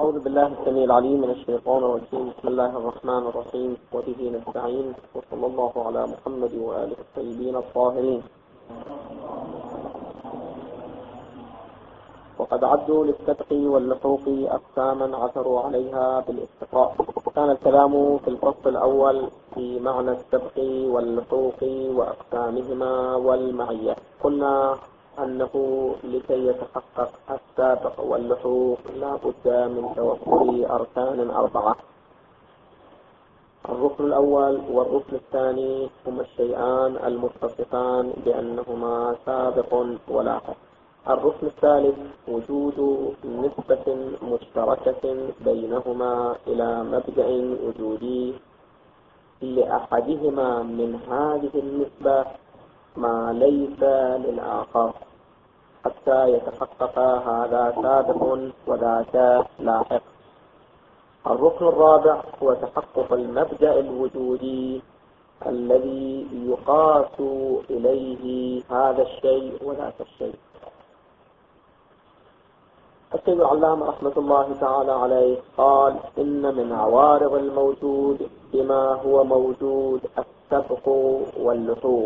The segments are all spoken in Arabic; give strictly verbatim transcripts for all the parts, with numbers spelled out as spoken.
أعوذ بالله السميع العليم من الشيطان الرجيم. بسم الله الرحمن الرحيم، وبه نستعين، وصلى الله على محمد وآله الطيبين الطاهرين. وقد عدوا للسبق واللحوق أقساما عثروا عليها بالاستقراء. كان الكلام في الفصل الأول في معنى السبق واللحوق وأقسامهما والمعية. قلنا أنه لكي يتحقق السابق واللحوق لا بد من توفر أركان أربعة. الركن الأول والركن الثاني هما الشيئان المتصفان بأنهما سابق ولاحق. الركن الثالث وجود نسبة مشتركة بينهما إلى مبدأ وجودي لأحدهما من هذه النسبة ما ليس للآخر حتى يتحقق هذا سابق وذاك لاحق. الركن الرابع هو تحقق المبدأ الوجودي الذي يقاس إليه هذا الشيء وذاك الشيء. السيد العلامة رحمة الله تعالى عليه قال: إن من عوارض الموجود بما هو موجود السبق واللحوق،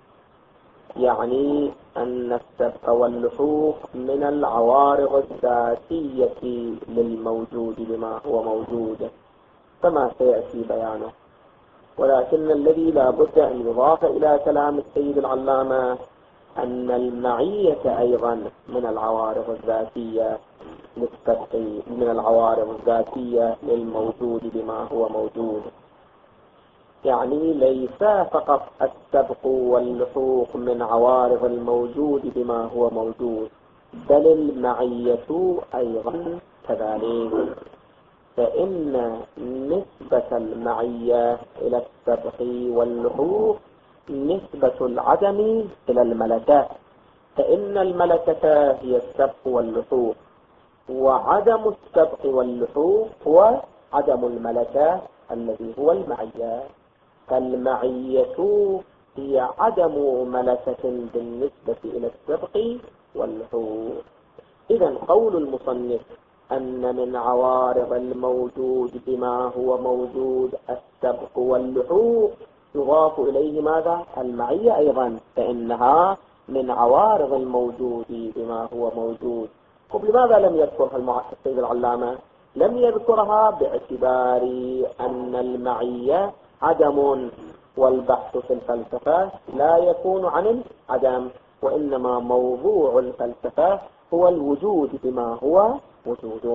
يعني أن السبق واللحوق من العوارض الذاتية للموجود بما هو موجود كما سيأتي بيانه. ولكن الذي لا بد أن يضاف إلى كلام السيد العلامة أن المعية أيضا من العوارض الذاتية للسبق، من العوارض الذاتية للموجود بما هو موجود. يعني ليس فقط السبق واللحوق من عوارض الموجود بما هو موجود، بل المعية أيضا كذلك. فإن نسبة المعية إلى السبق واللحوق نسبة العدم إلى الملكة، فإن الملكة هي السبق واللحوق، وعدم السبق واللحوق هو عدم الملكة الذي هو المعية. فالمعية هي عدم ملكة بالنسبة إلى السبق واللحوق. إذن قول المصنف أن من عوارض الموجود بما هو موجود السبق واللحوق يضاف إليه ماذا؟ المعية أيضا، فإنها من عوارض الموجود بما هو موجود. طب لماذا لم يذكرها السيد العلامة؟ لم يذكرها باعتبار أن المعية عدم، والبحث في الفلسفة لا يكون عن العدم، وإنما موضوع الفلسفة هو الوجود بما هو وجود.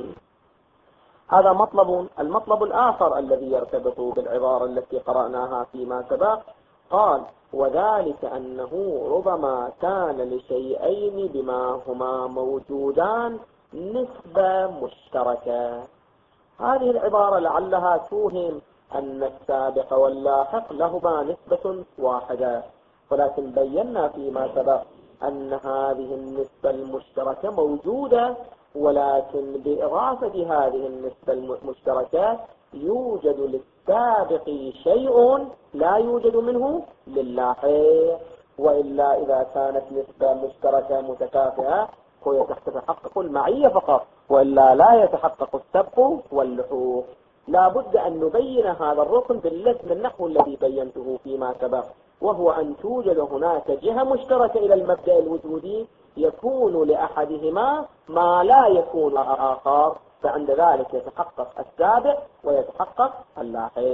هذا مطلب. المطلب الآخر الذي يرتبط بالعبارة التي قرأناها فيما سبق قال: وذلك أنه ربما كان لشيئين بما هما موجودان نسبة مشتركة. هذه العبارة لعلها توهم أن السابق واللاحق لهما نسبة واحدة، ولكن بينا فيما سبق أن هذه النسبة المشتركة موجودة، ولكن بإضافة هذه النسبة المشتركة يوجد للسابق شيء لا يوجد منه للاحق، وإلا إذا كانت نسبة مشتركة متكافئة هو يتحقق المعية فقط، وإلا لا يتحقق السبق واللحوق. لا بد أن نبين هذا الركن بالنحو الذي بينته فيما سبق، وهو أن توجد هناك جهة مشتركة إلى المبدأ الوجودي يكون لأحدهما ما لا يكون لآخر، فعند ذلك يتحقق السابق ويتحقق اللاحق.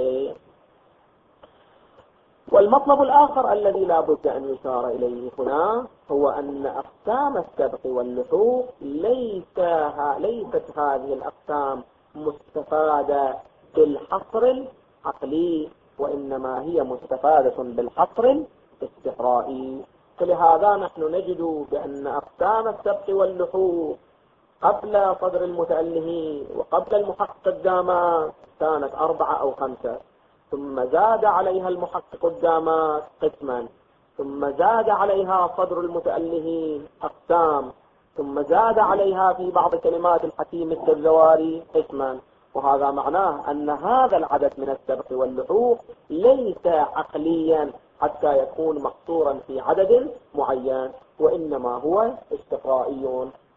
والمطلب الآخر الذي لا بد أن يشار إليه هنا هو أن أقسام السبق واللحوق ليس ليست هذه الأقسام مستفادة بالحصر العقلي، وإنما هي مستفادة بالحصر الاستقرائي. فلهذا نحن نجد بأن أقسام السبق واللحوق قبل صدر المتأله وقبل المحقق الدامات كانت أربعة أو خمسة، ثم زاد عليها المحقق الدامات قسما، ثم زاد عليها صدر المتأله أقسام، ثم زاد عليها في بعض كلمات الحكيم الدزواري قسما. وهذا معناه أن هذا العدد من السبق واللحوق ليس عقليا حتى يكون مقصورا في عدد معين، وإنما هو استقرائي،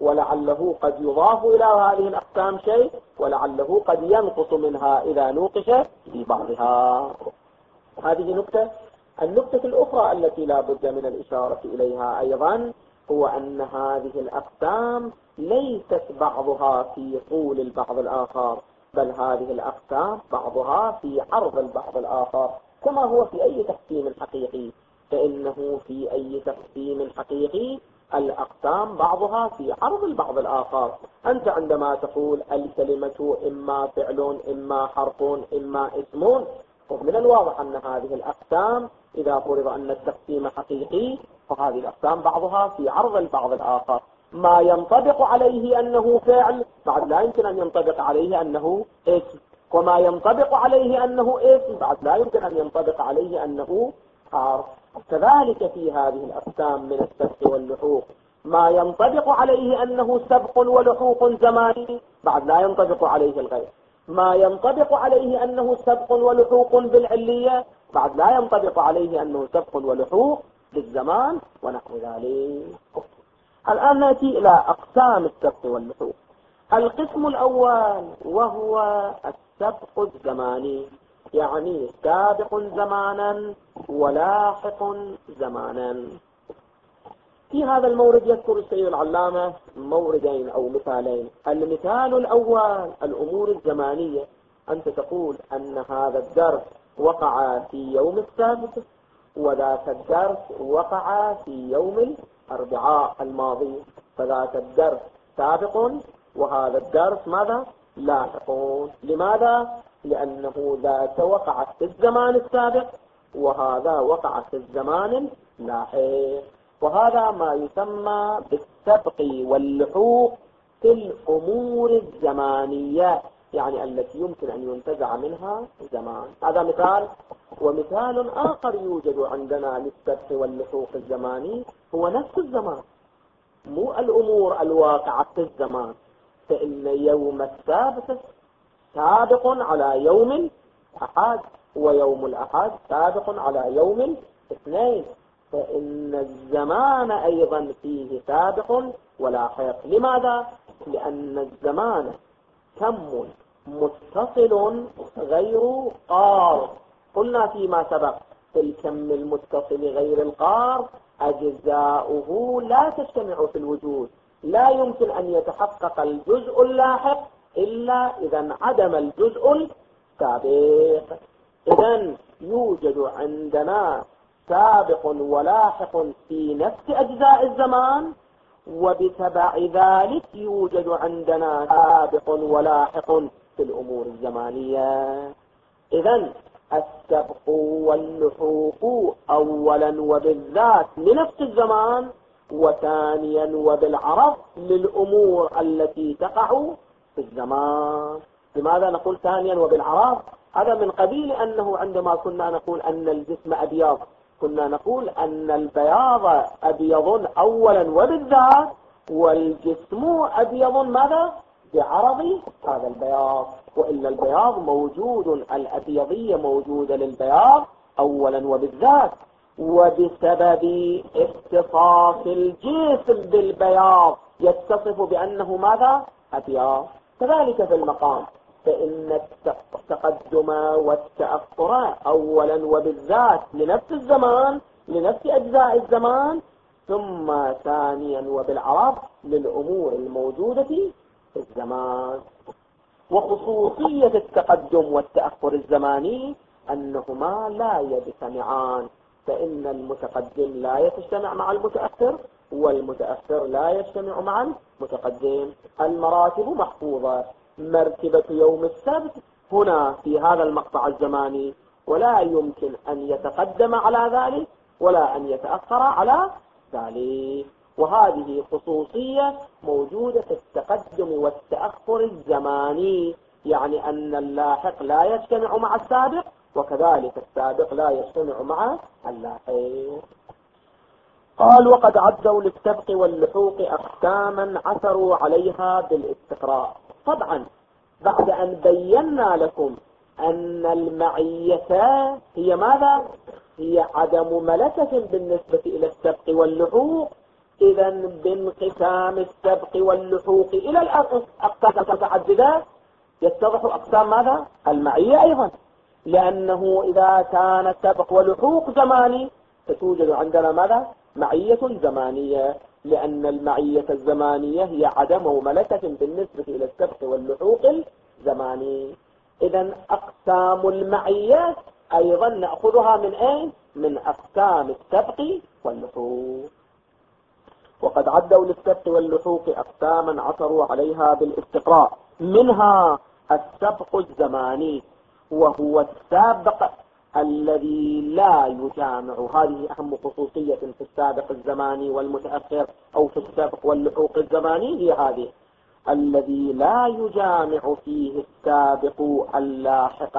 ولعله قد يضاف إلى هذه الأقسام شيء، ولعله قد ينقص منها إذا نوقش في بعضها. هذه نكتة. النكتة الأخرى التي لا بد من الإشارة إليها أيضا هو أن هذه الأقسام ليست بعضها في طول البعض الآخر، بل هذه الأقسام بعضها في عرض البعض الآخر، كما هو في أي تقسيم حقيقي، فإنه في أي تقسيم حقيقي الأقسام بعضها في عرض البعض الآخر. أنت عندما تقول الكلمة إما فعل إما حرف إما اسم، ومن الواضح أن هذه الأقسام إذا فرض أن التقسيم حقيقي فهذه الأقسام بعضها في عرض البعض الآخر. ما ينطبق عليه أنه فعل بعد لا يمكن أن ينطبق عليه أنه اسم، وما ينطبق عليه أنه اسم بعد لا يمكن أن ينطبق عليه أنه حرف. كذلك في هذه الأقسام من السبق واللحوق ما ينطبق عليه أنه سبق ولحوق زماني بعد لا ينطبق عليه الغير، ما ينطبق عليه أنه سبق ولحوق بالعلية بعد لا ينطبق عليه أنه سبق ولحوق بالزمان ونحو ذلك. الآن نأتي إلى أقسام السبق واللحوق. القسم الأول وهو السبق الزماني، يعني سابق زمانا ولاحق زمانا. في هذا المورد يذكر السيد العلامة موردين أو مثالين. المثال الأول الأمور الزمانية، أنت تقول أن هذا الدرس وقع في يوم السبت وذاك الدرس وقع في يوم الأربعاء الماضي، فذاك الدرس سابق وهذا الدرس ماذا؟ لاحق. لماذا؟ لأنه ذاك وقع في الزمان السابق وهذا وقع في الزمان اللاحق، وهذا ما يسمى بالسبق واللحوق في الأمور الزمانية، يعني التي يمكن أن ينتزع منها زمان. هذا مثال. ومثال آخر يوجد عندنا للسبق واللحوق الزماني هو نفس الزمان، مو الأمور الواقعة في الزمان، فإن يوم السبت سابق على يوم الأحد ويوم الأحد سابق على يوم الاثنين، فإن الزمان أيضا فيه سابق ولاحق. لماذا؟ لأن الزمان كم متصل غير قار. قلنا فيما سبق في الكم المتصل غير القار أجزاؤه لا تجتمع في الوجود، لا يمكن أن يتحقق الجزء اللاحق إلا إذا انعدم الجزء السابق. إذن يوجد عندنا سابق ولاحق في نفس أجزاء الزمان، وبتبع ذلك يوجد عندنا سابق ولاحق في الأمور الزمانية. إذن السبق واللحوق أولا وبالذات لنفس الزمان، وثانيا وبالعرض للأمور التي تقع في الزمان. لماذا نقول ثانيا وبالعرض؟ هذا من قبيل أنه عندما كنا نقول أن الجسم أبيض كنا نقول أن البياض أبيض أولا وبالذات، والجسم أبيض ماذا؟ بعرض هذا البياض، وإلا البياض موجود، الأبيضية موجودة للبياض أولا وبالذات، وبسبب اتصاف الجسم بالبياض يتصف بأنه ماذا؟ أبيض. كذلك في المقام، فإن التقدم والتأخر أولا وبالذات لنفس الزمان لنفس أجزاء الزمان، ثم ثانيا وبالعرض للأمور الموجودة في الزمان. وخصوصية التقدم والتأخر الزماني أنهما لا يجتمعان، فإن المتقدم لا يجتمع مع المتأخر والمتأخر لا يجتمع مع المتقدم. المراتب محفوظة، مرتبة يوم السبت هنا في هذا المقطع الزماني، ولا يمكن أن يتقدم على ذلك ولا أن يتأخر على ذلك. وهذه خصوصية موجودة في التقدم والتأخر الزماني، يعني أن اللاحق لا يجتمع مع السابق وكذلك السابق لا يجتمع مع اللاحق. قال وقد عدوا للسبق واللحوق أقساما عثروا عليها بالاستقراء. طبعا بعد أن بينا لكم أن المعية هي ماذا؟ هي عدم ملكة بالنسبة إلى السبق واللحوق، إذا بانقسام السبق واللحوق إلى الأقسام المتعددة يتضح أقسام ماذا؟ المعية أيضا، لأنه إذا كان سبق ولحوق زماني فتوجد عندنا ماذا؟ معية زمانية، لأن المعية الزمانية هي عدم ملكة بالنسبة إلى السبق واللحوق الزماني. إذا أقسام المعية أيضا نأخذها من أين؟ من أقسام السبق واللحوق. وقد عدوا للسبق واللحوق أقساما عثروا عليها بالاستقراء، منها السبق الزماني وهو السابق الذي لا يجامع، هذه أهم خصوصية في السابق الزماني والمتأخر أو في السابق واللحوق الزماني، هي هذه الذي لا يجامع فيه السابق اللاحق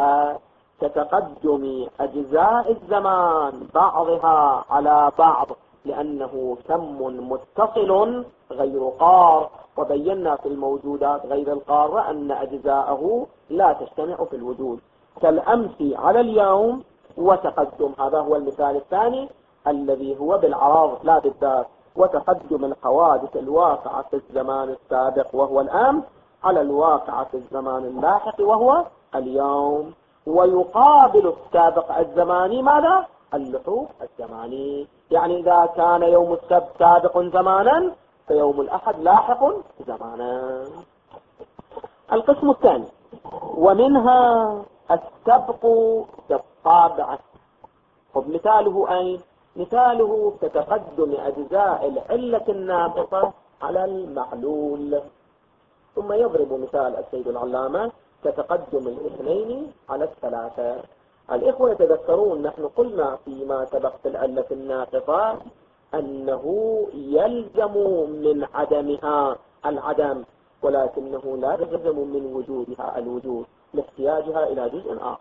كتقدم أجزاء الزمان بعضها على بعض، لأنه كم متصل غير قار، وبينا في الموجودات غير القارة أن أجزاءه لا تجتمع في الوجود، كالأمس على اليوم وتقدم. هذا هو المثال الثاني الذي هو بالعراض لا بالذات، وتقدم الحوادث الواقعة في الزمان السابق وهو الأمس على الواقعة في الزمان اللاحق وهو اليوم. ويقابل السابق الزماني ماذا؟ اللحوق الزماني، يعني إذا كان يوم السبت سابق زمانا فيوم الأحد لاحق زمانا. القسم الثاني ومنها السبق بالطابع، ومثاله أين؟ مثاله كتقدم أجزاء العلة الناقصة على المعلول. ثم يضرب مثال السيد العلامة كتقدم الاثنين على الثلاثة. الإخوة يتذكرون نحن قلنا فيما سبق في العلة الناقصة أنه يلزم من عدمها العدم، ولكنه لا يلزم من وجودها الوجود لاحتياجها إلى جزء آخر.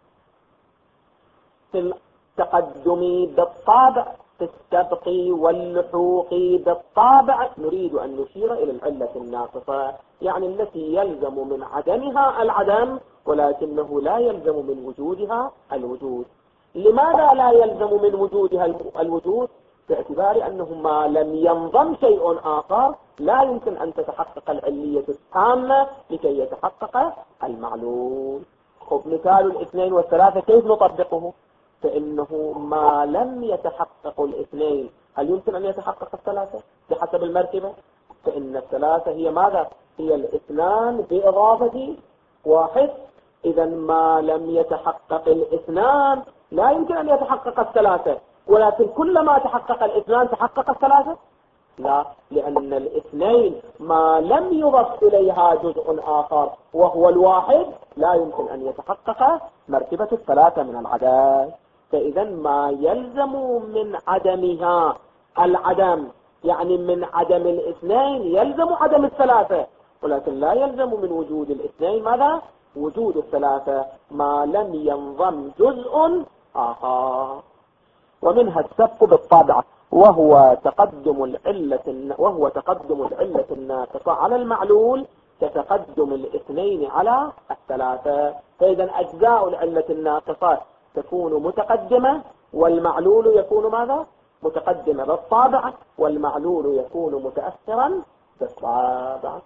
في التقدم بالطابع في السبق واللحوق بالطابع نريد أن نشير إلى العلة الناقصة، يعني التي يلزم من عدمها العدم ولكنه لا يلزم من وجودها الوجود. لماذا لا يلزم من وجودها الوجود؟ باعتبار أنه ما لم ينضم شيء آخر لا يمكن أن تتحقق العلية التامة لكي يتحقق المعلول. خب مثال الاثنين والثلاثة كيف نطبقه؟ فإنه ما لم يتحقق الاثنين هل يمكن أن يتحقق الثلاثة بحسب المرتبة؟ فإن الثلاثة هي ماذا؟ هي الاثنان بإضافة واحد. إذا ما لم يتحقق الاثنان لا يمكن أن يتحقق الثلاثة، ولكن كلما تحقق الاثنان تحقق الثلاثة؟ لا، لأن الاثنين ما لم يضف إليها جزء آخر وهو الواحد لا يمكن أن يتحقق مرتبة الثلاثة من العدد. فإذا ما يلزم من عدمها العدم، يعني من عدم الاثنين يلزم عدم الثلاثة، ولكن لا يلزم من وجود الاثنين ماذا؟ وجود الثلاثة ما لم ينضم جزء آخر. ومنها السبق بالطابع وهو تقدم العلة وهو تقدم العلة الناقصة على المعلول كتقدم الاثنين على الثلاثة. فإذا أجزاء العلة الناقصة تكون متقدمة والمعلول يكون ماذا؟ متقدمة بالطابع، والمعلول يكون متأخرا بالطابع.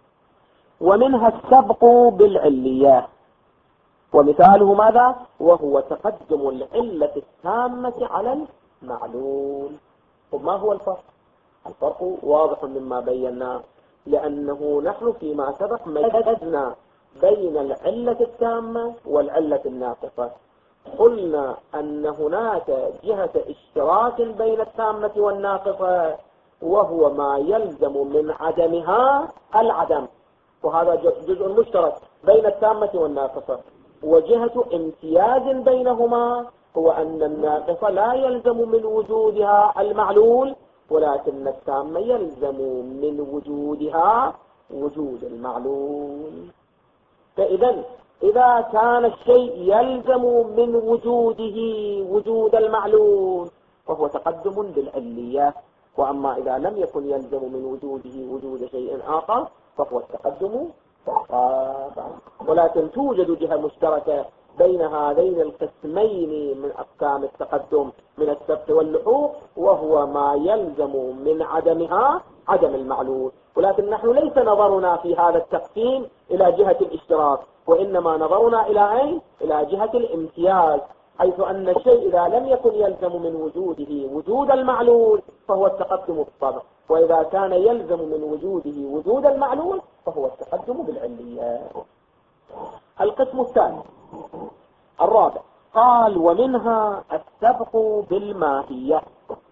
ومنها السبق بالعلية ومثاله ماذا؟ وهو تقدم العلة التامة على المعلول. وما هو الفرق؟ الفرق واضح مما بيناه، لأنه نحن فيما سبق ميزنا بين العلة التامة والعلة الناقصة. قلنا أن هناك جهة اشتراك بين التامة والناقصة وهو ما يلزم من عدمها العدم، وهذا جزء مشترك بين التامة والناقصة. وجهة امتياز بينهما هو أن الناقصة لا يلزم من وجودها المعلول، ولكن التامة يلزم من وجودها وجود المعلول. فإذا إذا كان الشيء يلزم من وجوده وجود المعلول فهو تقدم بالعلية، وأما إذا لم يكن يلزم من وجوده وجود شيء آخر فهو التقدم بالطابع. ولكن توجد جهة مشتركة بين هذين القسمين من أقسام التقدم من السبق واللحوق، وهو ما يلزم من عدمها عدم المعلول. ولكن نحن ليس نظرنا في هذا التقسيم إلى جهة الاشتراك، وإنما نظرنا إلى أين؟ إلى جهة الامتياز، حيث أن الشيء إذا لم يكن يلزم من وجوده وجود المعلول فهو التقدم بالطبع، وإذا كان يلزم من وجوده وجود المعلول فهو التقدم بالعلية. القسم الثاني الرابع قال ومنها السبق بالماهية.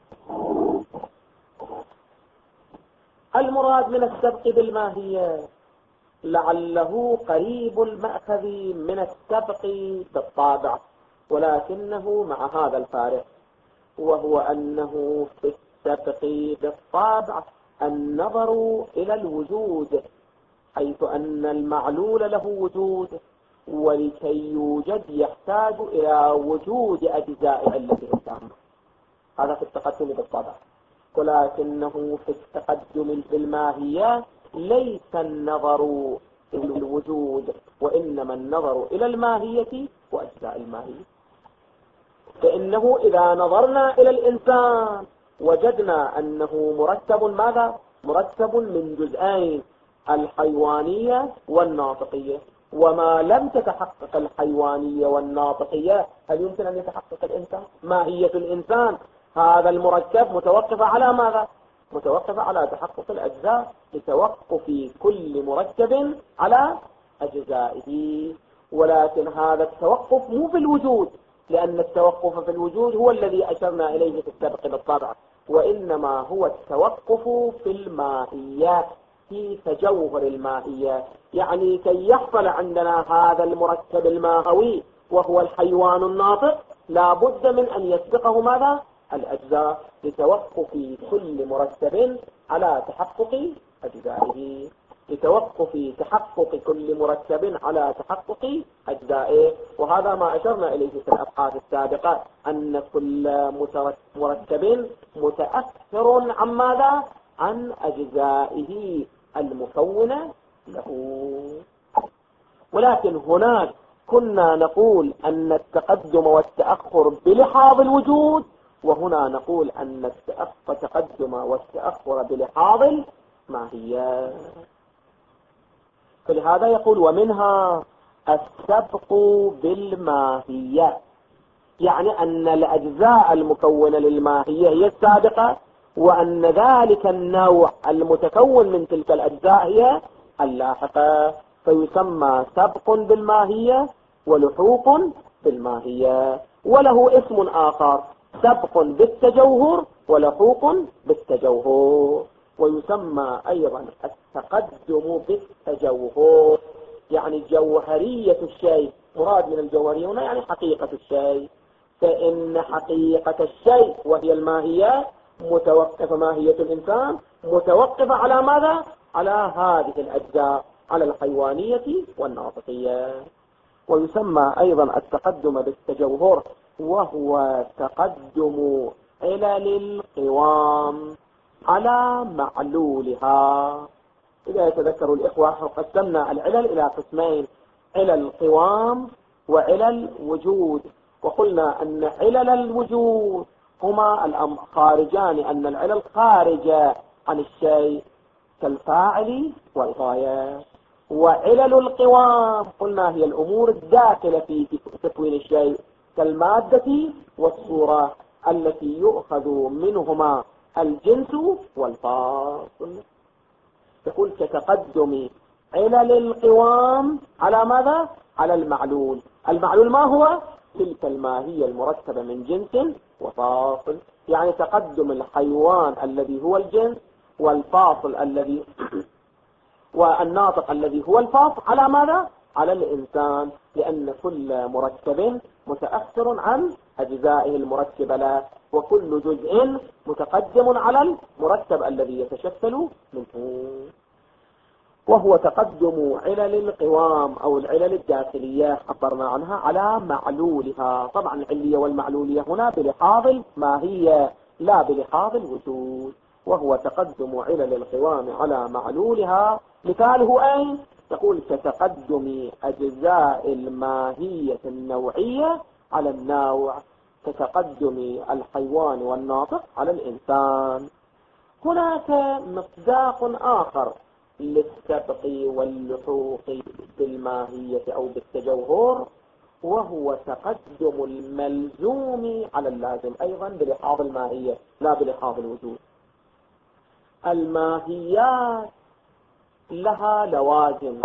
المراد من السبق بالماهية لعله قريب المأخذ من السبق بالطابع، ولكنه مع هذا الفارق، وهو أنه في السبق بالطابع النظر إلى الوجود، حيث أن المعلول له وجود، ولكي يوجد يحتاج إلى وجود أجزاء علته التامة. هذا في التقدم بالطبع. ولكنه في التقدم بالماهية ليس النظر إلى الوجود، وإنما النظر إلى الماهية وأجزاء الماهية. فإنه إذا نظرنا إلى الإنسان وجدنا أنه مركب ماذا؟ مركب من جزئين، الحيوانية والناطقية، وما لم تتحقق الحيوانية والناطقية هل يمكن أن يتحقق الإنسان؟ ماهية الإنسان هذا المركب متوقفة على ماذا؟ متوقفة على تحقق الأجزاء، لتوقف كل مركب على أجزائه. ولكن هذا التوقف مو في الوجود، لأن التوقف في الوجود هو الذي أشرنا إليه في السبق بالطبع، وإنما هو التوقف في الماهية، في تجوهر الماهية. يعني كي يحصل عندنا هذا المركب الماهوي وهو الحيوان الناطق لا بد من أن يسبقه ماذا؟ الأجزاء، لتوقف كل مركب على تحقق أجزائه، لتوقف تحقق كل مركب على تحقق أجزائه. وهذا ما أشرنا إليه في الأبحاث السابقة، أن كل مركب متأثر عن ماذا؟ عن أجزائه المكونة له. ولكن هناك كنا نقول أن التقدم والتأخر بلحاظ الوجود، وهنا نقول أن التقدم والتأخر بلحاظ الماهية. فلهذا يقول ومنها السبق بالماهية، يعني أن الأجزاء المكونة للماهية هي السابقة، وأن ذلك النوع المتكون من تلك الأجزاء هي اللاحقة، فيسمى سبق بالماهية ولحوق بالماهية. وله اسم آخر، سبق بالتجوهر ولحوق بالتجوهر. ويسمى أيضا التقدم بالتجوهر، يعني جوهرية الشيء. مراد من الجوهرية هنا يعني حقيقة الشيء، فإن حقيقة الشيء وهي الماهية متوقفة، ماهية الإنسان متوقفة على ماذا؟ على هذه الأجزاء، على الحيوانية والناطقية. ويسمى أيضا التقدم بالتجوهر وهو تقدم علل القوام على معلولها. إذا يتذكر الإخوة قسمنا العلل إلى قسمين، علل القوام وعلل وجود، وقلنا أن علل الوجود هما الخارجان، أن العلل خارجة عن الشيء كالفاعل والغاية، وعلل القوام قلنا هي الأمور الداخلة في تكوين الشيء كالمادة والصورة التي يؤخذ منهما الجنس والفاصل. تقول كتقدم علل القوام على ماذا؟ على المعلول. المعلول ما هو؟ تلك الماهية المركبة من جنس وفاصل، يعني تقدم الحيوان الذي هو الجنس والفاصل الذي والناطق الذي هو الفاصل على ماذا؟ على الإنسان، لأن كل مركب متأثر عن أجزائه المركبة له، وكل جزء متقدم على المركب الذي يتشكل منه. وهو تقدم علل القوام أو العلل الداخلية عبرنا عنها على معلولها. طبعا العلية والمعلولية هنا بلحاظ الماهية لا بلحاظ الوجود. وهو تقدم علل القوام على معلولها، مثاله أين؟ تقول كتقدم أجزاء الماهية النوعية على النوع، كتقدم الحيوان والناطق على الإنسان. هناك مصداق آخر للسبق واللحوق بالماهية أو بالتجوهر، وهو تقدم الملزوم على اللازم، أيضا بلحاظ الماهية لا بلحاظ الوجود. الماهيات لها لوازم،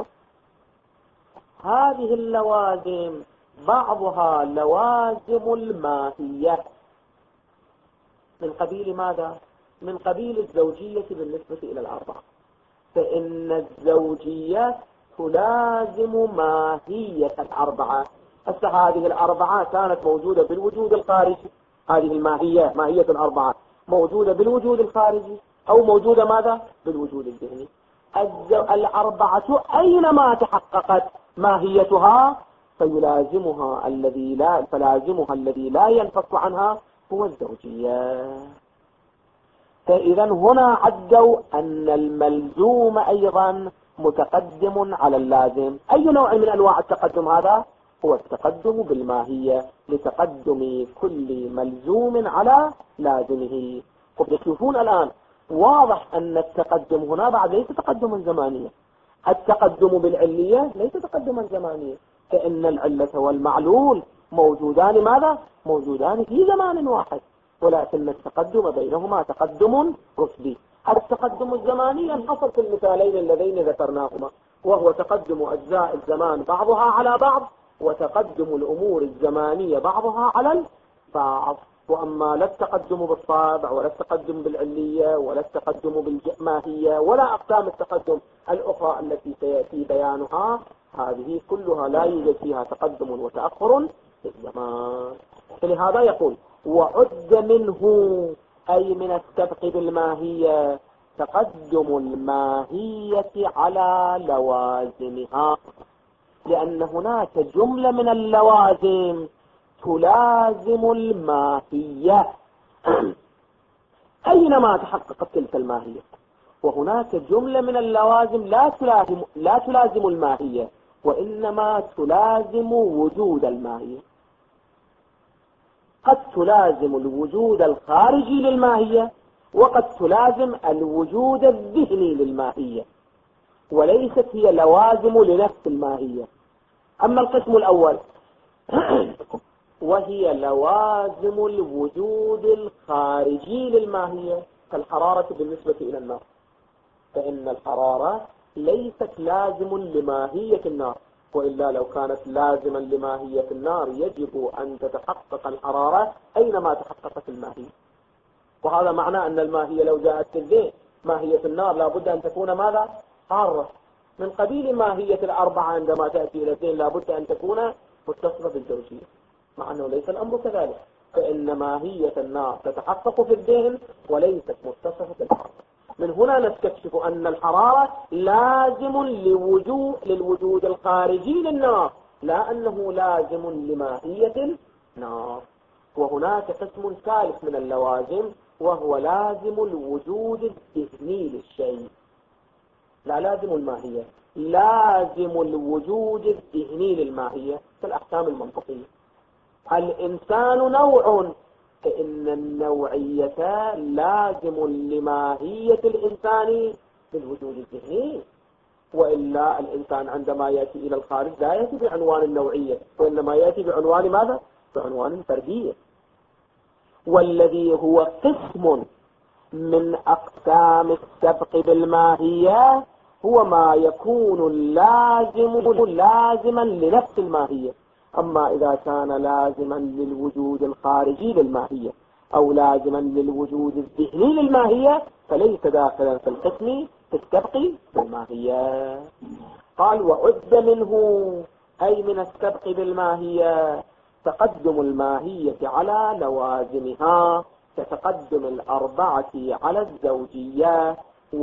هذه اللوازم بعضها لوازم الماهية. من قبيل ماذا؟ من قبيل الزوجية بالنسبة إلى الأربعة، فإن الزوجية تلازم ماهية الأربعة. هسه هذه الأربعة كانت موجودة بالوجود الخارجي، هذه الماهية ماهية الأربعة موجودة بالوجود الخارجي أو موجودة ماذا؟ بالوجود الذهني. الأربعة أينما تحققت ماهيتها فيلازمها الذي لا فلازمها الذي لا ينفك عنها هو الزوجية. فإذا هنا عدوا أن الملزوم أيضا متقدم على اللازم. أي نوع من أنواع التقدم هذا؟ هو التقدم بالماهية لتقدم كل ملزوم على لازمه. وبتشوفون الآن واضح أن التقدم هنا بعد ليس تقدما زمانيا. التقدم بالعلية ليس تقدما زمانيا، فإن العلة والمعلول موجودان ماذا؟ موجودان في زمان واحد، ولكن التقدم بينهما تقدم رتبي. التقدم الزماني ينحصر في المثالين اللذين ذكرناهما، وهو تقدم أجزاء الزمان بعضها على بعض، وتقدم الأمور الزمانية بعضها على البعض. وأما لا التقدم بالطابع ولا التقدم بالعلية ولا التقدم بالماهية ولا أقسام التقدم الأخرى التي سيأتي بيانها، هذه كلها لا يوجد فيها تقدم وتأخر في الزمان. فلهذا يقول وعد منه أي من السبق بالماهية تقدم الماهية على لوازمها، لأن هناك جملة من اللوازم تلازم الماهية أينما تحققت تلك الماهية، وهناك جملة من اللوازم لا تلازم, لا تلازم الماهية وإنما تلازم وجود الماهية. قد تلازم الوجود الخارجي للماهية، وقد تلازم الوجود الذهني للماهية، وليست هي لوازم لنفس الماهية. أما القسم الأول وهي لوازم الوجود الخارجي للماهية كالحرارة بالنسبة إلى النار، فإن الحرارة ليست لازم لماهية النار، وإلا لو كانت لازما لماهية النار يجب أن تتحقق الحرارة أينما تحققت الماهية. وهذا معنى أن الماهية لو جاءت في الذهن ماهية النار لابد أن تكون ماذا؟ حارة. من قبيل ماهية الأربعة عندما تأتي إلى الذهن لابد أن تكون متصفة بالزوجية، مع أنه ليس الأمر كذلك، فإن ماهية النار تتحقق في الذهن وليست متصفة بالحرارة. من هنا نستكشف أن الحرارة لازم لوجود للوجود الخارجي للنار، لا أنه لازم لماهية النار. وهناك قسم ثالث من اللوازم وهو لازم الوجود الذهني للشيء، لا لازم الماهية، لازم الوجود الذهني للماهية كالأحكام المنطقية. الإنسان نوع، فإن النوعية لازم لماهية الإنسان بالوجود الذهني، وإلا الإنسان عندما يأتي إلى الخارج لا يأتي بعنوان النوعية، وإنما يأتي بعنوان ماذا؟ بعنوان الفردية. والذي هو قسم من أقسام السبق بالماهية هو ما يكون لازم لازما لنفس الماهية. أما إذا كان لازما للوجود الخارجي للماهية أو لازما للوجود الذهني للماهية فليس داخلا في القسم في السبق بالماهية. قال وعد منه أي من السبق بالماهية تقدم الماهية على لوازمها كتقدم الأربعة على الزوجية،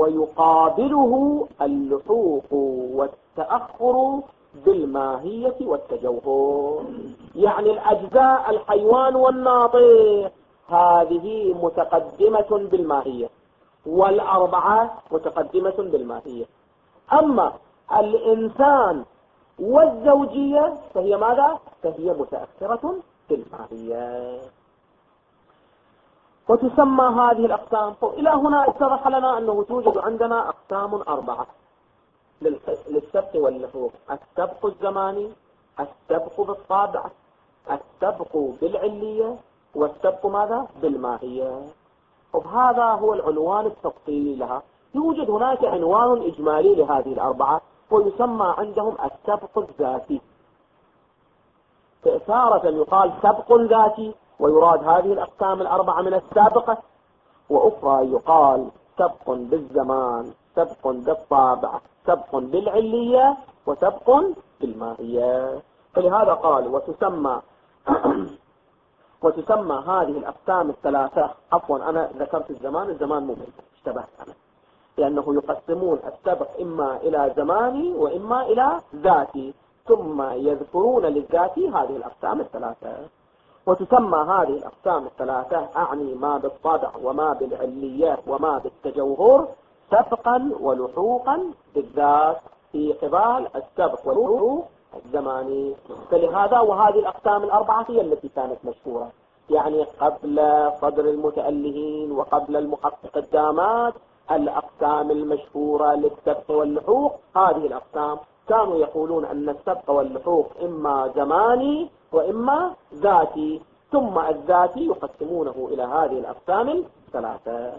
ويقابله اللحوق والتأخر بالماهية والتجوهر. يعني الأجزاء الحيوان والناطق هذه متقدمة بالماهية، والأربعة متقدمة بالماهية. أما الإنسان والزوجية فهي ماذا؟ فهي متأثرة بالماهية. وتسمى هذه الأقسام. إلى هنا اتضح لنا أنه توجد عندنا أقسام أربعة للسبق واللحوق: السبق الزماني، السبق بالطابع، السبق بالعلية، والسبق ماذا؟ بالماهية. وهذا هو العنوان التفصيلي لها. يوجد هناك عنوان إجمالي لهذه الأربعة ويسمى عندهم السبق الذاتي. تارة يقال سبق ذاتي ويراد هذه الأقسام الأربعة من السابقة، وأخرى يقال سبق بالزمان، سبق بالطابع، سبق بالعلية، وسبق بالماهية. فلهذا قال وتسمى وتسمى هذه الأقسام الثلاثة. عفوا أنا ذكرت الزمان، الزمان ممل اشتبهت أنا، لأنه يقسمون السبق إما إلى زماني وإما إلى ذاتي، ثم يذكرون للذاتي هذه الأقسام الثلاثة. وتسمى هذه الأقسام الثلاثة أعني ما بالطبع وما بالعلية وما بالتجوهر سبقا ولحوقا بالذات في قبال السبق واللحوق الزماني. فلهذا وهذه الأقسام الأربعة هي التي كانت مشهورة، يعني قبل صدر المتألهين وقبل المحقق الدامات الأقسام المشهورة للسبق واللحوق هذه الأقسام. كانوا يقولون أن السبق واللحوق إما زماني وإما ذاتي، ثم الذاتي يقسمونه إلى هذه الأقسام الثلاثة.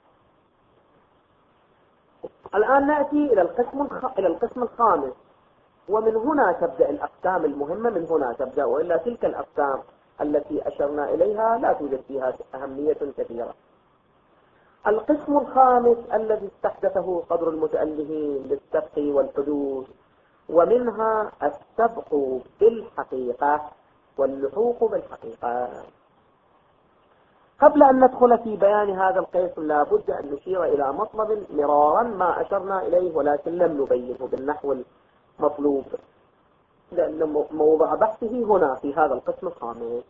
الآن نأتي إلى القسم إلى القسم الخامس، ومن هنا تبدأ الأقسام المهمة، من هنا تبدأ، وإلا تلك الأقسام التي أشرنا إليها لا توجد فيها أهمية كثيرة. القسم الخامس الذي استحدثه قدر المتألهين للسبق والحدوث، ومنها السبق بالحقيقة واللحوق بالحقيقة. قبل أن ندخل في بيان هذا القسم لا بد أن نشير إلى مطلب مرارا ما أشرنا إليه ولكن لم نبينه بالنحو المطلوب، لأن موضع بحثه هنا في هذا القسم الخامس.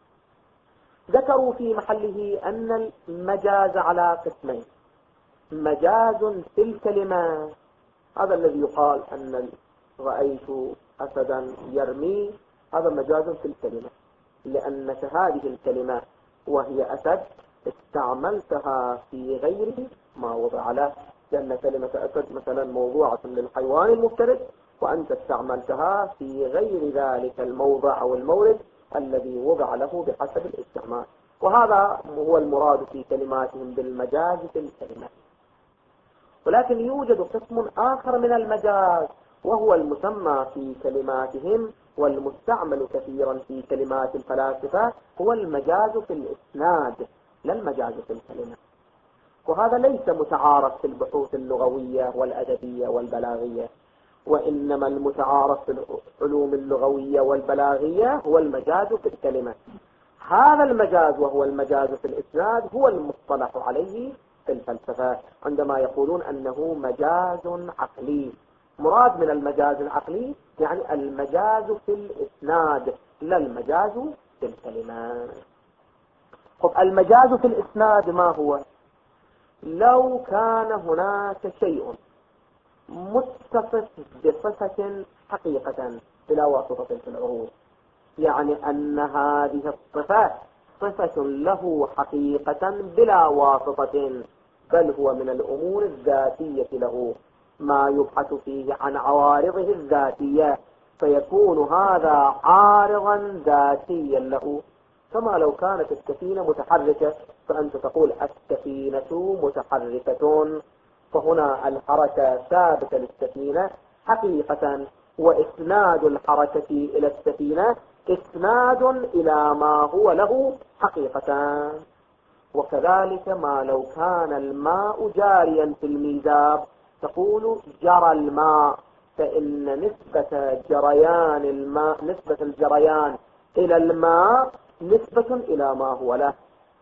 ذكروا في محله أن المجاز على قسمين: مجاز في الكلمة، هذا الذي يقال أن رأيت أسدا يرمي، هذا مجاز في الكلمة، لأنك هذه الكلمة وهي أسد استعملتها في غير ما وضع له، لأن كلمة أسد مثلا موضوعة للحيوان المفترس وأنت استعملتها في غير ذلك الموضع أو المورد الذي وضع له بحسب الاستعمال. وهذا هو المراد في كلماتهم بالمجاز في الكلمة. ولكن يوجد قسم آخر من المجاز وهو المسمى في كلماتهم والمستعمل كثيرا في كلمات الفلاسفة، هو المجاز في الإسناد لا المجاز في الكلمة. وهذا ليس متعارف في البحوث اللغوية والأدبية والبلاغية، وإنما المتعارف في العلوم اللغوية والبلاغية هو المجاز في الكلمة. هذا المجاز وهو المجاز في الإسناد هو المصطلح عليه في الفلسفة عندما يقولون أنه مجاز عقلي. مراد من المجاز العقلي يعني المجاز في الإسناد لا المجاز في الكلمة. طب المجاز في الإسناد ما هو؟ لو كان هناك شيء متصف بصفة حقيقة بلا واسطة في العروض، يعني أن هذه الصفة صفة له حقيقة بلا واسطة، بل هو من الأمور الذاتية له ما يبحث فيه عن عوارضه الذاتية، فيكون هذا عارضا ذاتيا له. كما لو كانت السفينة متحركة فأنت تقول السفينة متحركة، فهنا الحركة ثابتة للسفينة حقيقة، وإسناد الحركة إلى السفينة إسناد إلى ما هو له حقيقة. وكذلك ما لو كان الماء جاريا في الميزاب تقول جرى الماء، فإن نسبة جريان الماء نسبة الجريان إلى الماء نسبة إلى ما هو له.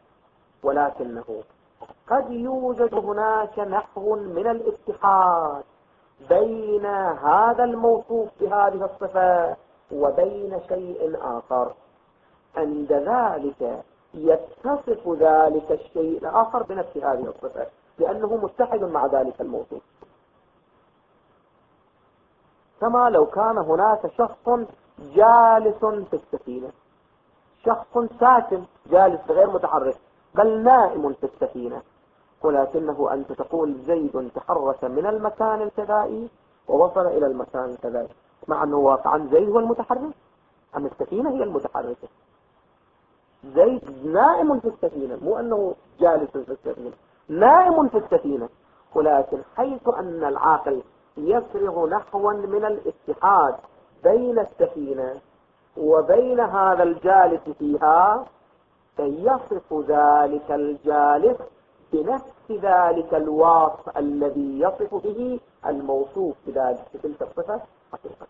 ولكنه قد يوجد هناك نحو من الاتحاد بين هذا الموصوف بهذه الصفة وبين شيء آخر، عند ذلك يتصف ذلك الشيء الآخر بنفس هذه الصفة لأنه متحد مع ذلك الموصوف. كما لو كان هناك شخص جالس في السفينة، شخص ساكن جالس غير متحرك بل نائم في السفينة، ولكنه أنت تقول زيد تحرك من المكان الكذائي ووصل إلى المكان الكذائي، مع أنه واقعا زيد هو المتحرك، أم السفينة هي المتحركة. زيد نائم في السفينة، مو أنه جالس في السفينة، نائم في السفينة، ولكن حيث أن العاقل يفرغ نحوا من الاتحاد بين السفينة وبين هذا الجالس فيها، فيصف ذلك الجالس بنفس ذلك الوصف الذي يصف به الموصوف بذلك تلك الصفة حقيقة.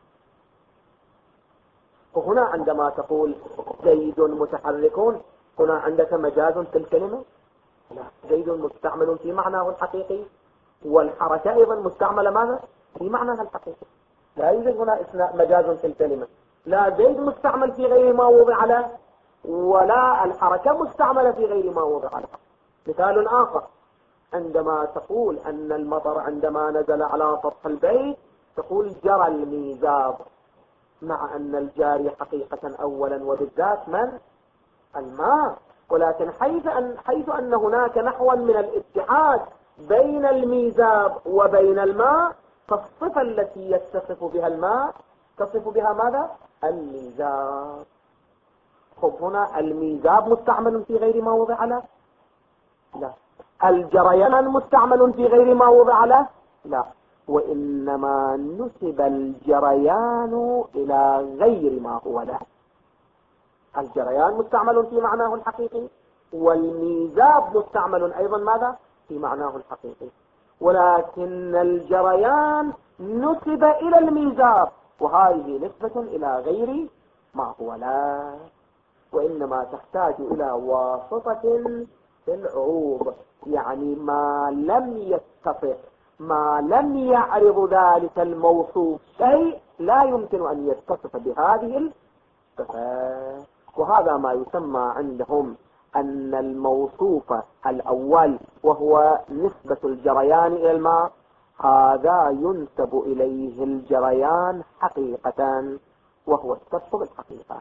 وهنا عندما تقول زيد متحرك، هنا عندك مجاز في الكلمة؟ لا، زيد مستعمل في معناه الحقيقي، والحركة أيضا مستعملة ماذا؟ في معناها الحقيقي. لا يوجد هنا مجاز في الكلمة، لا زيد مستعمل في غير ما وضع له، ولا الحركة مستعملة في غير ما وضع له. مثال آخر، عندما تقول أن المطر عندما نزل على سطح البيت تقول جرى الميزاب، مع أن الجاري حقيقة أولا وبالذات من؟ الماء، ولكن حيث أن, حيث أن هناك نحوا من الاتحاد بين الميزاب وبين الماء، فالصفة التي يتصف بها الماء تصف بها ماذا؟ الميزاب. خب هنا الميزاب مستعمل في غير ما وضع له؟ لا. الجريان مستعمل في غير ما وضع له؟ لا. وإنما نسب الجريان إلى غير ما هو له. الجريان مستعمل في معناه الحقيقي، والميزاب مستعمل أيضا ماذا؟ في معناه الحقيقي، ولكن الجريان نسب إلى الميزاب، وهذه نسبة إلى غير ما هو له، وإنما تحتاج إلى واسطة في العروض، يعني ما لم يتصف، ما لم يعرض ذلك الموصوف شيء لا يمكن أن يتصف بهذه الصفات. وهذا ما يسمى عندهم أن الموصوف الأول وهو نسبة الجريان إلى الماء، هذا ينسب إليه الجريان حقيقة وهو السبب بالحقيقة،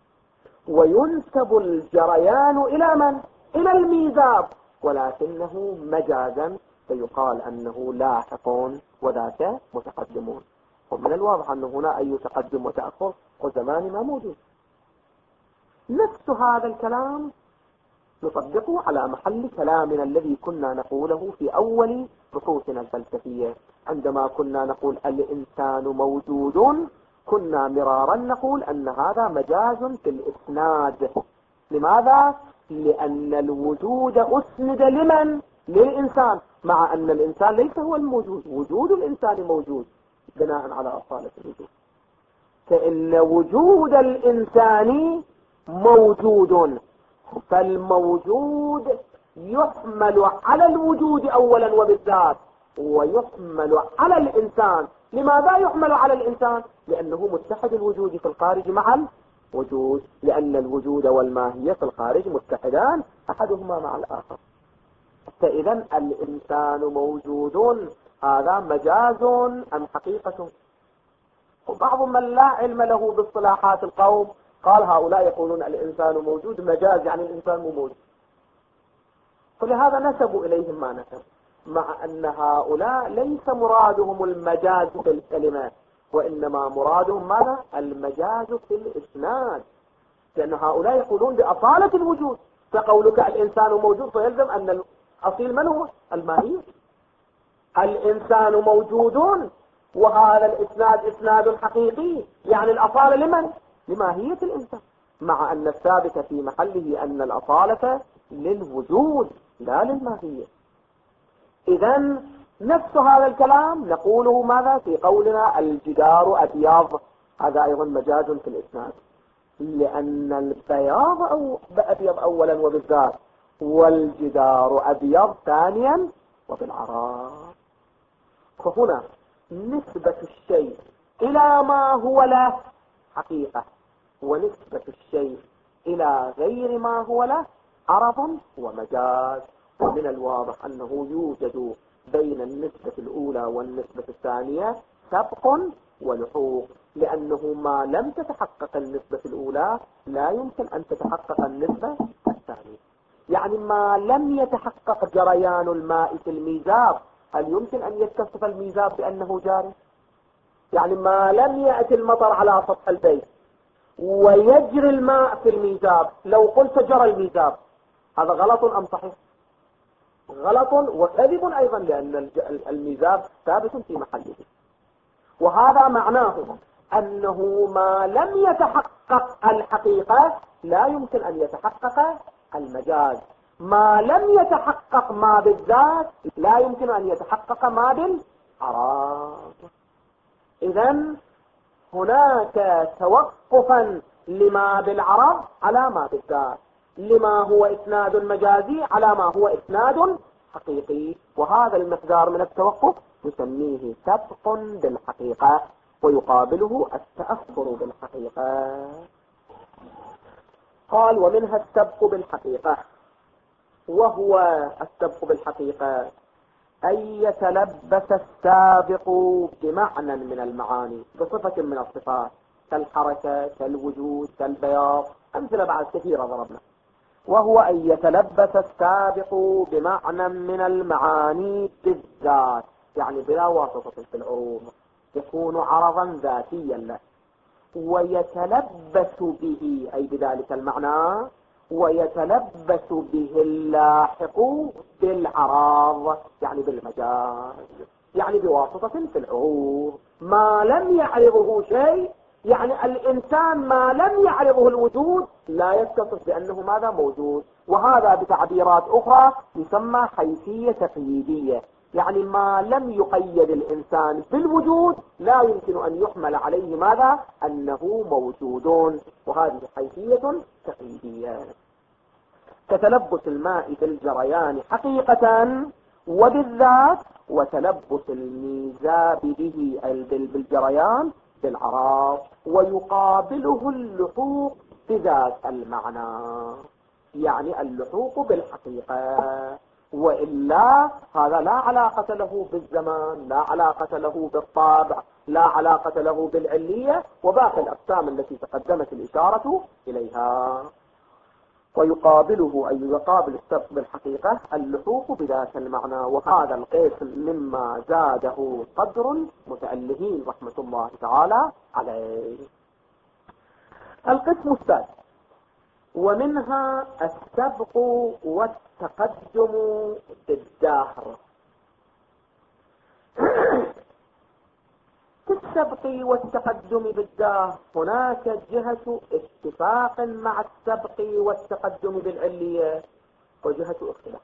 وينسب الجريان إلى من؟ إلى الميزاب، ولكنه مجازا فيقال أنه لاحق وذاك متقدمون. ومن الواضح أن هنا أي تقدم وتأخر وزمان ما موجود. نفس هذا الكلام نطبقه على محل كلامنا الذي كنا نقوله في أول بحوثنا الفلسفية، عندما كنا نقول الإنسان موجود، كنا مرارا نقول أن هذا مجاز في الإسناد. لماذا؟ لأن الوجود أسند لمن؟ للإنسان، مع أن الإنسان ليس هو الموجود، وجود الإنسان موجود بناء على أصالة الوجود، فإن وجود الإنسان موجود، فالموجود يحمل على الوجود أولا وبالذات، ويحمل على الإنسان. لماذا يحمل على الإنسان؟ لأنه متحد الوجود في الخارج مع الوجود، لأن الوجود والماهية في الخارج متحدان أحدهما مع الآخر. فإذا الإنسان موجود، هذا مجاز أم حقيقة؟ وبعض من لا علم له باصطلاحات القوم قال هؤلاء يقولون الإنسان موجود مجاز، يعني الإنسان مو موجود، فلهذا نسبوا إليهم ما نسب، مع أن هؤلاء ليس مرادهم المجاز في الكلمات، وإنما مرادهم ماذا؟ المجاز في الإسناد، لأن هؤلاء يقولون بأصالة الوجود، فقولك الإنسان موجود فيلزم أن الأصيل من هو؟ الماهية. الإنسان موجود وهذا الإسناد إسناد حقيقي، يعني الأصالة لمن؟ لماهية الإنسان، مع أن الثابت في محله أن الأصالة للوجود لا للماهية. إذن نفس هذا الكلام نقوله ماذا في قولنا الجدار أبيض، هذا أيضا مجاز في الإسناد، لأن البياض أو أبيض أولا وبالذات، والجدار أبيض ثانيا وبالعراء. فهنا نسبة الشيء إلى ما هو له حقيقة، ونسبة الشيء إلى غير ما هو له عرض ومجاز. ومن الواضح أنه يوجد بين النسبة الأولى والنسبة الثانية سبق ولحوق، لأنه ما لم تتحقق النسبة الأولى لا يمكن أن تتحقق النسبة الثانية. يعني ما لم يتحقق جريان الماء في الميزاب، هل يمكن أن يتصف الميزاب بأنه جاري؟ يعني ما لم يأتي المطر على سطح البيت ويجري الماء في الميزاب، لو قلت جرى الميزاب، هذا غلط أم صحيح؟ غلط وكذب أيضا، لأن الميزاب ثابت في محله. وهذا معناه أنه ما لم يتحقق الحقيقة لا يمكن أن يتحقق المجاز، ما لم يتحقق ما بالذات لا يمكن أن يتحقق ما بالعراض. إذن هناك توقفا لما بالعرض على ما بالذات، لما هو إسناد مجازي على ما هو إسناد حقيقي، وهذا المقدار من التوقف نسميه سبق بالحقيقة، ويقابله التأثر بالحقيقة. قال ومنها السبق بالحقيقة، وهو السبق بالحقيقة أن يتلبس السابق بمعنى من المعاني بصفة من الصفات، كالحركة كالوجود كالبياض، أمثلة بعد كثيرة ضربنا. وهو أن يتلبس السابق بمعنى من المعاني بالذات، يعني بلا واسطة في العروض، يكون عرضا ذاتيا له، ويتلبس به أي بذلك المعنى، ويتلبس به اللاحق بالعراض يعني بالمجاز، يعني بواسطة في العروض. ما لم يعرضه شيء، يعني الإنسان ما لم يعرضه الوجود لا يتصف بأنه ماذا موجود، وهذا بتعبيرات أخرى يسمى حيثية تقييدية، يعني ما لم يقيد الإنسان بالوجود لا يمكن أن يحمل عليه ماذا أنه موجود، وهذه حيثية تقييدية. كتلبس الماء بالجريان حقيقة وبالذات، وتلبس الميزاب به بالجريان بالعراض، ويقابله اللحوق بذات المعنى، يعني اللحوق بالحقيقة، وإلا هذا لا علاقة له بالزمان، لا علاقة له بالطابع، لا علاقة له بالعلية، وباقي الأقسام التي تقدمت الإشارة إليها. ويقابله أي يقابل السبق بالحقيقة اللحوق بذات المعنى، وهذا القسم مما زاده قدر المتألهين رحمة الله تعالى عليه. القسم الثالث ومنها السبق والتقدم بالداهر. في السبق والتقدم بالداهر هناك جهة اتفاق مع السبق والتقدم بالعلية وجهة اختلاف.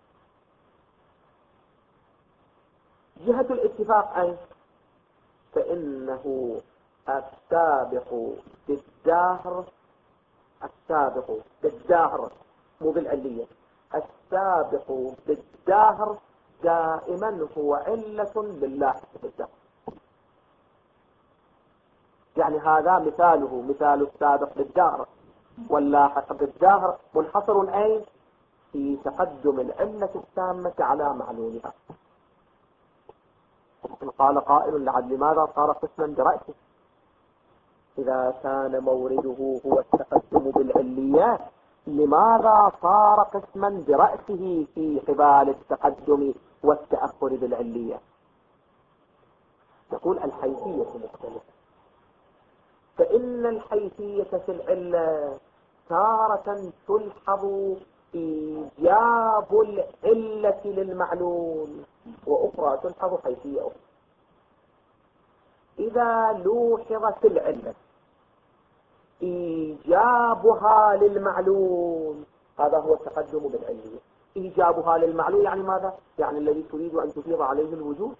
جهة الاتفاق أي فإنه السابق بالداهر، السابق بالداهر مو بالعلية، السابق بالداهر دائما هو علة لله بالداهر. يعني هذا مثاله مثال السابق بالداهر واللاحق بالداهر منحصر أين؟ في تقدم العلة التامة على معلولها. إن قال قائل لعل لماذا صار قسما برأسه؟ إذا كان مورده هو التقدم بالعليات لماذا صار قسما برأسه في قبال التقدم والتأخر بالعلية؟ نقول الحيثية مختلفة، فإن الحيثية في العلة تارة تلحظ إيجاب العلة للمعلول، وأخرى تلحظ حيثية أخرى. إذا لوحظت العلة إيجابها للمعلول هذا هو التقدم بالعلية. إيجابها للمعلول يعني ماذا؟ يعني الذي تريد أن تفيض عليه الوجود،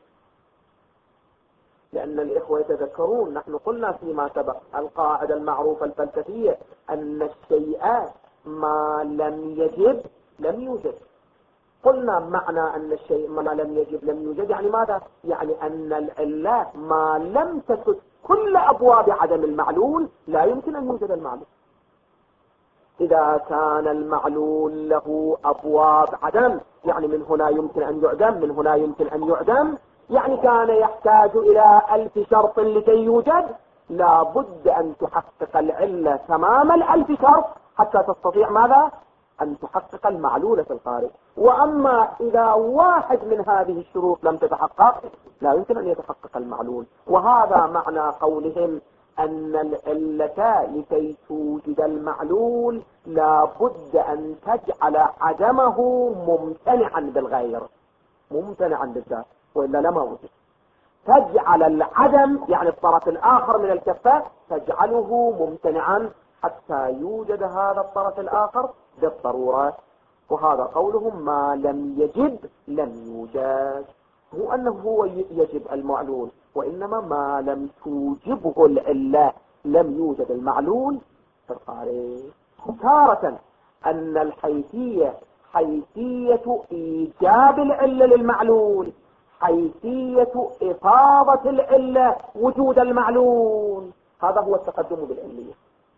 لأن الإخوة يتذكرون نحن قلنا فيما سبق القاعدة المعروفة الفلسفية أن الشيء ما لم يجب لم يوجد. قلنا معنى أن الشيء ما لم يجب لم يوجد يعني ماذا؟ يعني أن العلة ما لم تسد كل أبواب عدم المعلول لا يمكن أن يوجد المعلول. إذا كان المعلول له أبواب عدم يعني من هنا يمكن أن يعدم، من هنا يمكن أن يعدم، يعني كان يحتاج إلى ألف شرط لكي يوجد، لا بد أن تحقق العلة تمام الألف شرط حتى تستطيع ماذا؟ أن تحقق المعلول في الخارج. وأما إذا واحد من هذه الشروط لم تتحقق لا يمكن أن يتحقق المعلول. وهذا معنى قولهم أن العلة لكي توجد المعلول لا بد أن تجعل عدمه ممتنعا بالغير، ممتنعا بالذات، وإلا لما وجد. تجعل العدم يعني الطرف الآخر من الكفة تجعله ممتنعا حتى يوجد هذا الطرف الآخر بالضرورة. وهذا قولهم ما لم يجب لم يوجد، مو أنه هو يجب المعلول، وإنما ما لم توجبه العلة لم يوجد المعلول في الخارج. تارة أن الحيثية حيثية إيجاب العلة للمعلول، حيثية إفاضة العلة وجود المعلول، هذا هو التقدم بالعلية.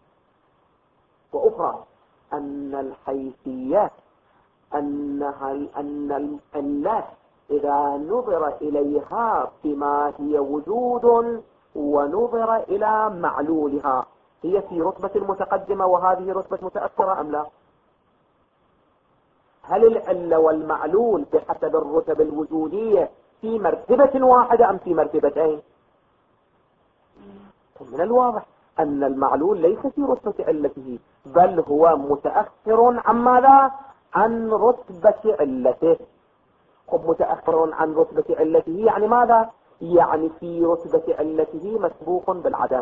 وأخرى أن الحيثية أنها أن العلة إذا نظر إليها بما هي وجود ونظر إلى معلولها هي في رتبة متقدمة وهذه رتبة متأخرة أم لا؟ هل العلة والمعلول بحسب الرتب الوجودية في مرتبة واحدة أم في مرتبتين؟ من الواضح أن المعلول ليس في رتبة علته، بل هو متأخر عن ماذا؟ عن رتبة علته. خب متأخر عن رتبة علته يعني ماذا؟ يعني في رتبة علته مسبوق بالعدم،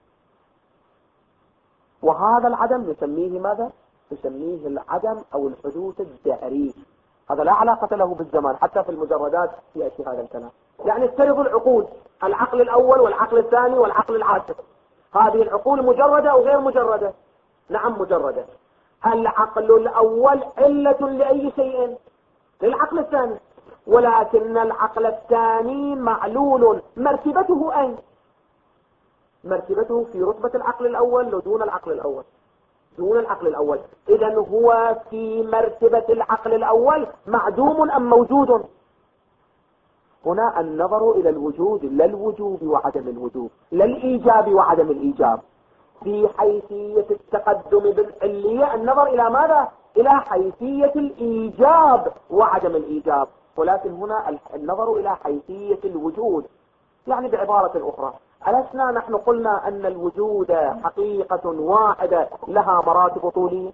وهذا العدم نسميه ماذا؟ نسميه العدم أو الحدوث الدهري. هذا لا علاقة له بالزمان، حتى في المجردات يأتي هذا الكلام. يعني افترض العقول، العقل الأول والعقل الثاني والعقل العاشر، هذه العقول مجردة أو غير مجردة؟ نعم مجردة. العقل الأول علة لأي شيء؟ للعقل الثاني، ولكن العقل الثاني معلول، مرتبته أين؟ مرتبته في رتبة العقل الأول ودون العقل الأول، دون العقل الأول. إذن هو في مرتبة العقل الأول معدوم أم موجود؟ هنا النظر إلى الوجود، لا الوجوب وعدم الوجوب، لا الإيجاب وعدم الإيجاب. في حيثية التقدم بالعلية النظر إلى ماذا؟ إلى حيثية الإيجاب وعدم الإيجاب، ولكن هنا النظر إلى حيثية الوجود. يعني بعبارة أخرى، ألسنا نحن قلنا أن الوجود حقيقة واحدة لها مراتب طولية؟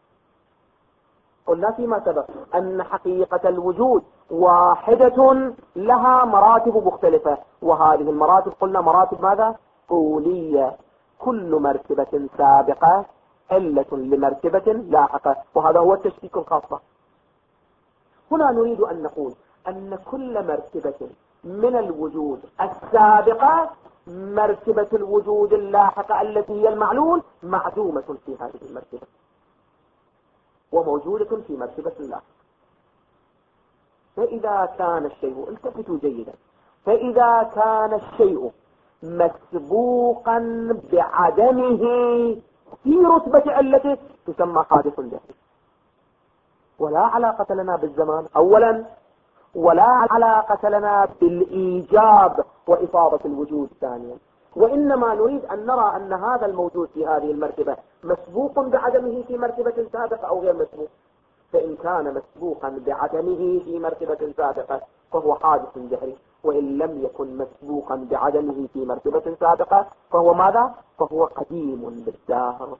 قلنا فيما سبق أن حقيقة الوجود واحدة لها مراتب مختلفة، وهذه المراتب قلنا مراتب ماذا؟ طولية. كل مرتبة سابقة علة لمرتبة لاحقة، وهذا هو التشكيك الخاصة. هنا نريد أن نقول أن كل مرتبة من الوجود السابقة مرتبة الوجود اللاحقة التي هي المعلول معدومة في هذه المرتبة وموجودة في مرتبة لاحقة. فإذا كان الشيء، التفتوا جيدا، فإذا كان الشيء مسبوقا بعدمه في رتبة علته تسمى حادث جديد، ولا علاقة لنا بالزمان أولا، ولا علاقة لنا بالإيجاب وإفاضة الوجود ثانيا، وإنما نريد أن نرى أن هذا الموجود في هذه المرتبة مسبوق بعدمه في مرتبة سابقة أو غير مسبوق. فإن كان مسبوقا بعدمه في مرتبة سابقة فهو حادث جهري، وإن لم يكن مسبوقا بعدمه في مرتبة سابقة فهو ماذا؟ فهو قديم بالدهر.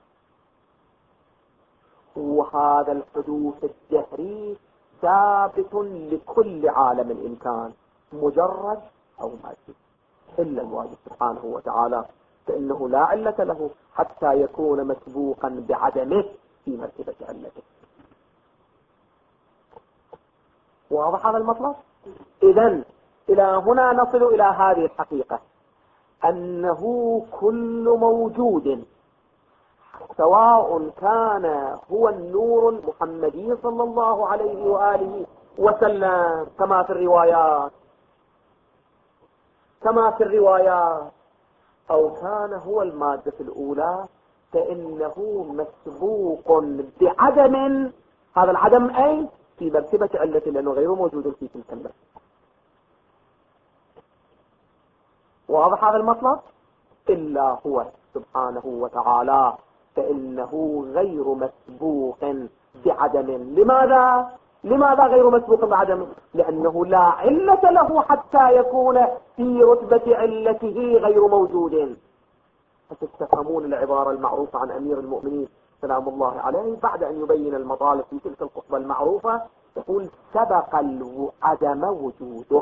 وهذا الحدوث الدهري ثابت لكل عالم الإمكان مجرد أو مادي، إلا الواجب سبحانه وتعالى فإنه لا علة له حتى يكون مسبوقا بعدمه في مرتبة علته. واضح هذا المطلب؟ إذن إلى هنا نصل إلى هذه الحقيقة، أنه كل موجود سواء كان هو النور المحمدي صلى الله عليه وآله وسلم كما في الروايات كما في الروايات أو كان هو المادة الأولى، فإنه مسبوق بعدم. هذا العدم أي في مرتبة علة، لأنه غير موجود في تلك المرتبة. واضح هذا المطلب؟ إلا هو سبحانه وتعالى فإنه غير مسبوق بعدم. لماذا؟ لماذا غير مسبوق بعدم؟ لأنه لا علة له حتى يكون في رتبة علته غير موجود. فتستفهمون العبارة المعروفة عن أمير المؤمنين سلام الله عليه بعد أن يبين المطالب في تلك الخطبة المعروفة، يقول سبق العدم وجوده،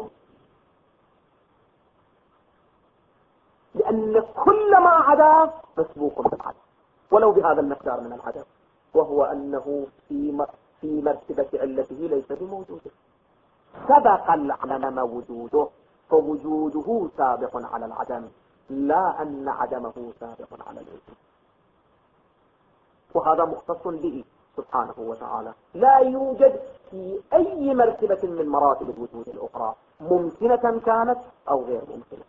لأن كل ما عدا مسبوق بالعدم ولو بهذا المقدار من العدم، وهو أنه في في مرتبة علته ليس بموجوده. سبق العدم وجوده، فوجوده سابق على العدم، لا أن عدمه سابق على الوجود. وهذا مختص به سبحانه وتعالى، لا يوجد في أي مرتبة من مراتب الوجود الأخرى، ممكنة كانت أو غير ممكنة.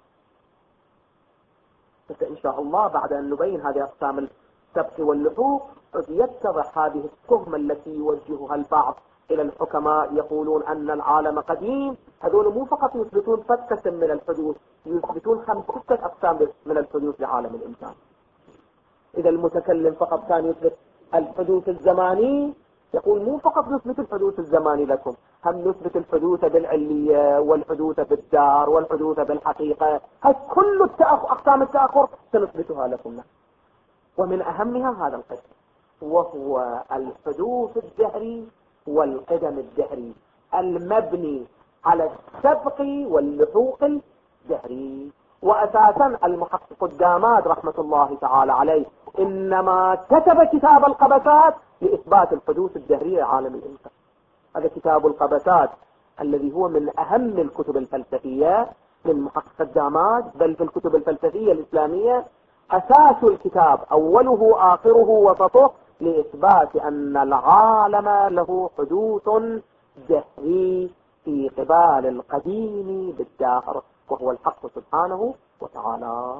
فإن شاء الله بعد أن نبين هذه أقسام السبق واللحوق يتضح هذه التهمة التي يوجهها البعض إلى الحكماء يقولون أن العالم قديم. هذول مو فقط يثبتون فتة من الحدوث، يثبتون خمسة أقسام من الحدوث لعالم الإنسان. إذا المتكلم فقط كان يثبت الحدوث الزماني، يقول مو فقط نثبت الحدوث الزماني لكم، هم نثبت الحدوث بالعلية والحدوث بالدار والحدوث بالحقيقة. هاي كل التأخر أقسام التأخر سنثبتها لكم. ومن أهمها هذا القسم، وهو الحدوث الدهري والقدم الدهري المبني على السبق واللحوق الدهري. وأساسا المحقق الداماد رحمة الله تعالى عليه إنما كتب كتاب القبسات لإثبات الحدوث الدهري لعالم الإنسان. هذا كتاب القبسات الذي هو من أهم الكتب الفلسفية للمحقق الداماد، بل في الكتب الفلسفية الإسلامية أساس الكتاب أوله آخره وسطه لإثبات أن العالم له حدوث دهري في قبال القديم بالداهر، وهو الحق سبحانه وتعالى.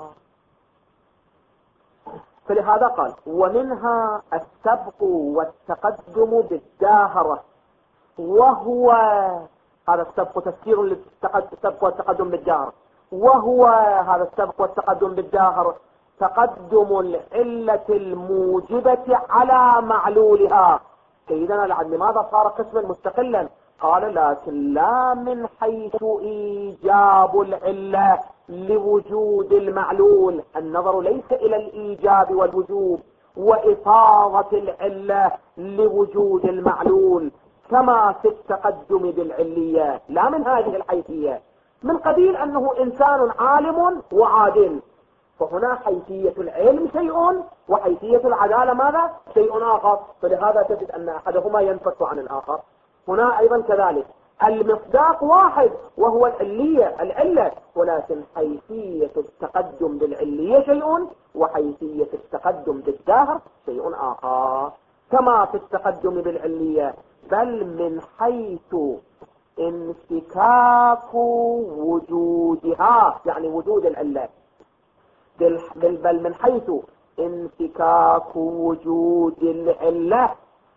فلهذا قال ومنها السبق والتقدم بالداهر، وهو هذا السبق تفسير للسبق والتقدم بالداهر، وهو هذا السبق والتقدم بالداهر تقدم العلة الموجبة على معلولها. سيدنا لعل لماذا صار قسما مستقلا؟ قال لكن لا من حيث إيجاب العلة لوجود المعلول، النظر ليس إلى الإيجاب والوجوب وإفاضة العلة لوجود المعلول كما في التقدم بالعلية، لا من هذه الحيثية، من قبيل أنه إنسان عالم وعادل، فهنا حيثية العلم شيء وحيثية العدالة ماذا؟ شيء آخر، فلهذا تجد أن أحدهما ينفك عن الآخر. هنا أيضا كذلك المصداق واحد وهو العلية العلة، ولكن حيثية التقدم بالعلية شيء وحيثية التقدم بالداهر شيء آخر، كما في التقدم بالعلية، بل من حيث انفكاك وجودها، يعني وجود العلة، بل من حيث انفكاك وجود العلة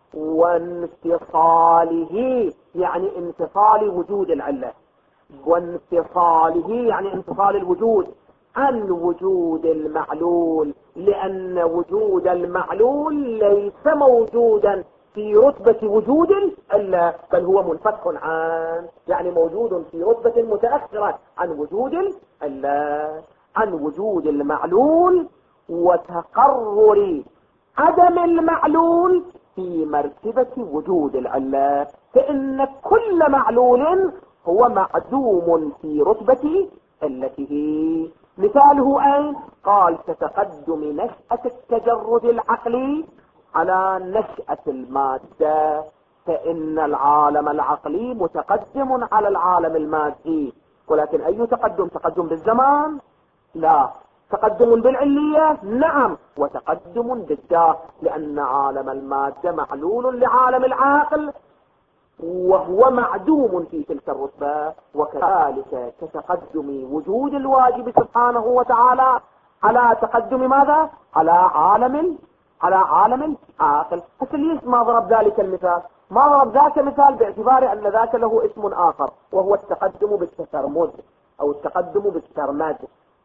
وانفصاله، يعني انفصال وجود العلة، وانفصاله يعني انفصال الوجود عن وجود المعلول، لأن وجود المعلول ليس موجودا في رتبة وجود العلة، بل هو منفك عن، يعني موجود في رتبة متأخرة عن وجود العلة، عن وجود المعلول وتقرر عدم المعلول في مرتبة وجود العلة، فإن كل معلول هو معدوم في رتبة علته. مثاله أين؟ قال كتقدم نشأة التجرد العقلي على نشأة المادة، فإن العالم العقلي متقدم على العالم المادي، ولكن أي تقدم؟ تقدم بالزمان؟ لا. تقدم بالعلية؟ نعم، وتقدم بالداء، لأن عالم المادة معلول لعالم العقل وهو معدوم في تلك الرتبة. وكذلك كتقدم وجود الواجب سبحانه وتعالى على تقدم ماذا؟ على عالم على عالم العاقل. بس ليش ما ضرب ذلك المثال؟ ما ضرب ذاك مثال باعتبار أن ذاك له اسم آخر، وهو التقدم بالتسرمد أو التقدم بالترمد.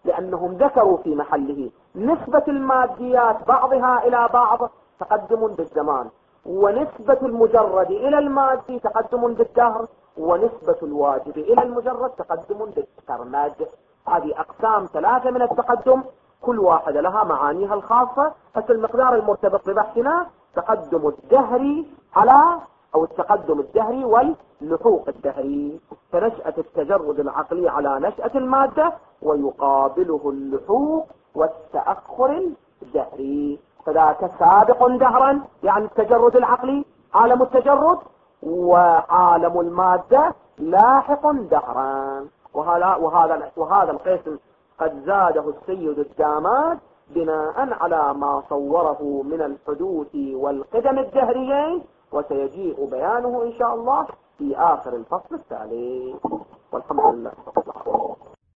لأنهم ذكروا في محله نسبة الماديات بعضها إلى بعض تقدم بالزمان، ونسبة المجرد إلى المادي تقدم بالدهر، ونسبة الواجب إلى المجرد تقدم بالسرمد. هذه أقسام ثلاثة من التقدم، كل واحدة لها معانيها الخاصة، بس المقدار المرتبط ببحثنا تقدم الدهري على أو التقدم الدهري واللحوق الدهري. فنشأة التجرد العقلي على نشأة المادة، ويقابله اللحوق والتأخر الدهري. فذاك سابق دهرا يعني التجرد العقلي عالم التجرد، وعالم المادة لاحق دهرا. وهذا وهذا وهذا القسم قد زاده السيد الداماد بناء على ما صوره من الحدوث والقدم الدهريين، وسيجيء بيانه إن شاء الله في آخر الفصل التالي. والحمد لله.